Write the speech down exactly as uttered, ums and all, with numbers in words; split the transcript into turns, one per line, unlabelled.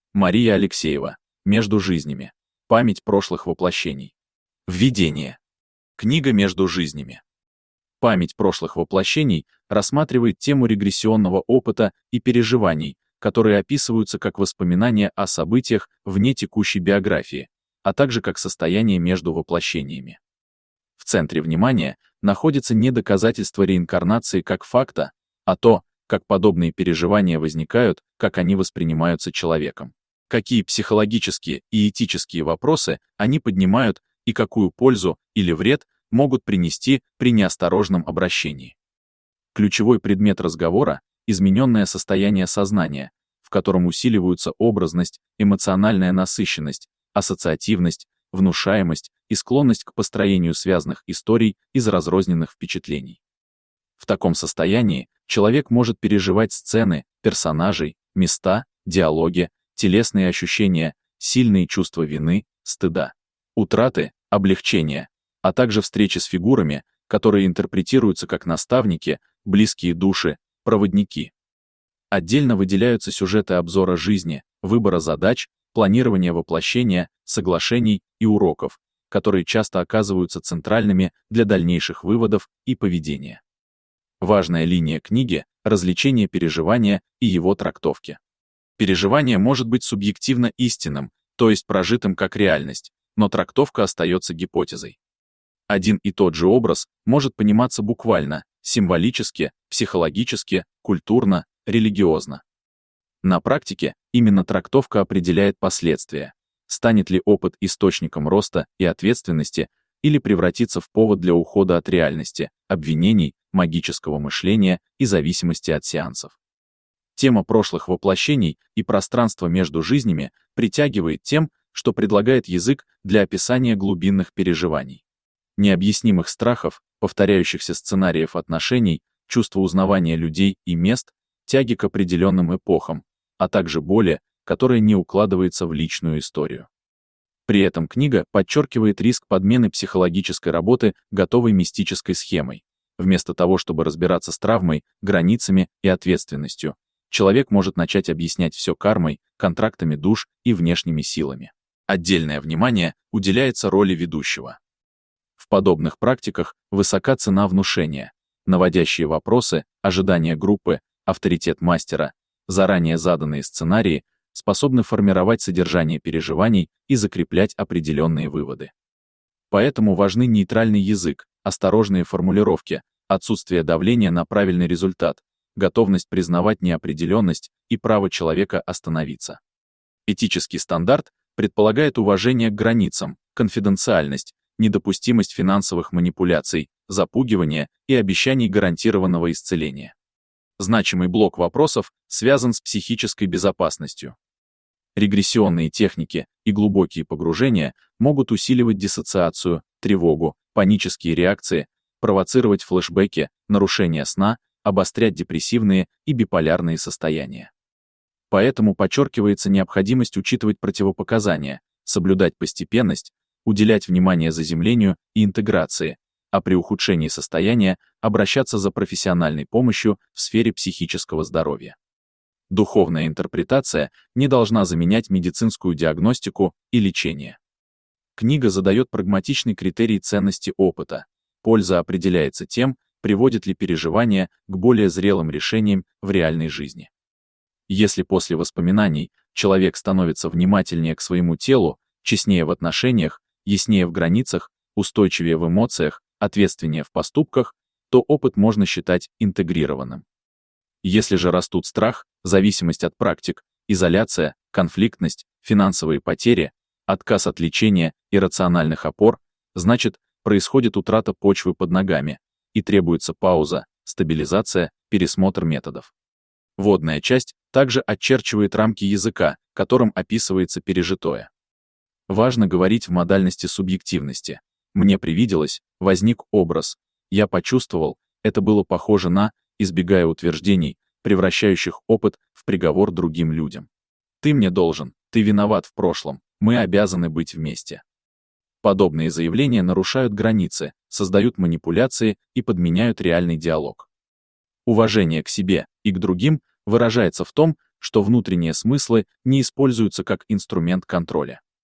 Мария Алексеева. Между жизнями. Память прошлых воплощений. Введение. Книга «Между жизнями». Память прошлых воплощений рассматривает тему регрессионного опыта и переживаний, которые описываются как воспоминания о событиях вне текущей биографии, а также как состояние между воплощениями. В центре внимания находится не доказательство реинкарнации как факта, а то, как подобные переживания возникают, как они воспринимаются человеком, какие психологические и этические вопросы они поднимают и какую пользу или вред могут принести при неосторожном обращении. Ключевой предмет разговора — измененное состояние сознания, в котором усиливаются образность, эмоциональная насыщенность, ассоциативность, внушаемость и склонность к построению связанных историй из разрозненных впечатлений. В таком состоянии человек может переживать сцены, персонажей, места, диалоги, телесные ощущения, сильные чувства вины, стыда, утраты, облегчения, а также встречи с фигурами, которые интерпретируются как наставники, близкие души, проводники. Отдельно выделяются сюжеты обзора жизни, выбора задач, планирования воплощения, соглашений и уроков, которые часто оказываются центральными для дальнейших выводов и поведения. Важная линия книги — развлечение переживания и его трактовки. Переживание может быть субъективно истинным, то есть прожитым как реальность, но трактовка остается гипотезой. Один и тот же образ может пониматься буквально, символически, психологически, культурно, религиозно. На практике именно трактовка определяет последствия. Станет ли опыт источником роста и ответственности или превратится в повод для ухода от реальности, обвинений, магического мышления и зависимости от сеансов. Тема прошлых воплощений и пространства между жизнями притягивает тем, что предлагает язык для описания глубинных переживаний. Необъяснимых страхов, повторяющихся сценариев отношений, чувства узнавания людей и мест, тяги к определенным эпохам, а также боли, которая не укладывается в личную историю. При этом книга подчеркивает риск подмены психологической работы готовой мистической схемой. Вместо того, чтобы разбираться с травмой, границами и ответственностью, человек может начать объяснять все кармой, контрактами душ и внешними силами. Отдельное внимание уделяется роли ведущего. В подобных практиках высока цена внушения, наводящие вопросы, ожидания группы, авторитет мастера, заранее заданные сценарии способны формировать содержание переживаний и закреплять определенные выводы. Поэтому важны нейтральный язык, осторожные формулировки, отсутствие давления на правильный результат, готовность признавать неопределенность и право человека остановиться. Этический стандарт предполагает уважение к границам, конфиденциальность, недопустимость финансовых манипуляций, запугивания и обещаний гарантированного исцеления. Значимый блок вопросов связан с психической безопасностью. Регрессионные техники и глубокие погружения могут усиливать диссоциацию, тревогу, панические реакции, провоцировать флешбеки, нарушения сна, обострять депрессивные и биполярные состояния. Поэтому подчеркивается необходимость учитывать противопоказания, соблюдать постепенность, уделять внимание заземлению и интеграции, а при ухудшении состояния обращаться за профессиональной помощью в сфере психического здоровья. Духовная интерпретация не должна заменять медицинскую диагностику и лечение. Книга задает прагматичный критерий ценности опыта. Польза определяется тем, приводит ли переживание к более зрелым решениям в реальной жизни. Если после воспоминаний человек становится внимательнее к своему телу, честнее в отношениях, яснее в границах, устойчивее в эмоциях, ответственнее в поступках, то опыт можно считать интегрированным. Если же растут страх, зависимость от практик, изоляция, конфликтность, финансовые потери, отказ от лечения и рациональных опор, значит, происходит утрата почвы под ногами, и требуется пауза, стабилизация, пересмотр методов. Вводная часть также очерчивает рамки языка, которым описывается пережитое. Важно говорить в модальности субъективности. Мне привиделось, возник образ, я почувствовал, это было похоже на, избегая утверждений, превращающих опыт в приговор другим людям. Ты мне должен, ты виноват в прошлом, мы обязаны быть вместе. Подобные заявления нарушают границы, создают манипуляции и подменяют реальный диалог. Уважение к себе и к другим выражается в том, что внутренние смыслы не используются как инструмент контроля.